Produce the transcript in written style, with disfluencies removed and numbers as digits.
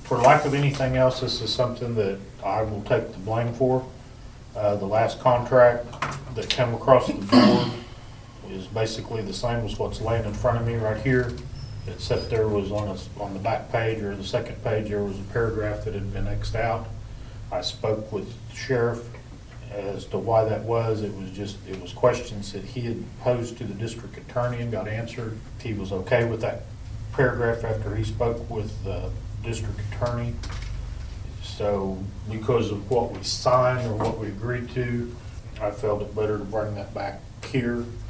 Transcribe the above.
For lack of anything else, this is something that I will take the blame for. The last contract that came across the board is basically the same as what's laying in front of me right here, except there was on the back page or the second page, there was a paragraph that had been Xed out. I spoke with the sheriff as to why that was. It was questions that he had posed to the district attorney and got answered. He was okay with that paragraph after he spoke with the district attorney. So because of what we signed or what we agreed to, I felt it better to bring that back here